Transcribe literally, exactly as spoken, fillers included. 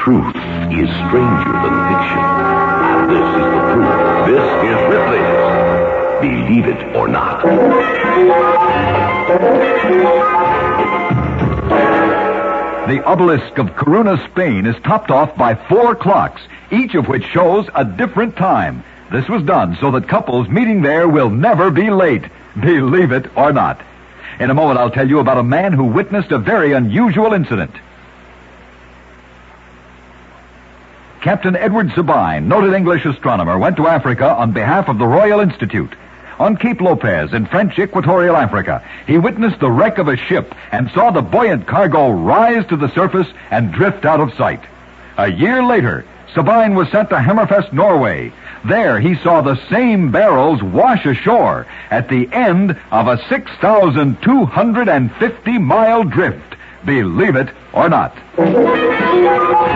truth is stranger than fiction. And this is the proof. This is Ripley's Believe It or Not. The obelisk of Corunna, Spain is topped off by four clocks, each of which shows a different time. This was done so that couples meeting there will never be late. Believe it or not. In a moment, I'll tell you about a man who witnessed a very unusual incident. Captain Edward Sabine, noted English astronomer, went to Africa on behalf of the Royal Institute. On Cape Lopez in French Equatorial Africa, he witnessed the wreck of a ship and saw the buoyant cargo rise to the surface and drift out of sight. A year later, Sabine was sent to Hammerfest, Norway. There he saw the same barrels wash ashore at the end of a six thousand two hundred fifty mile drift. Believe it or not.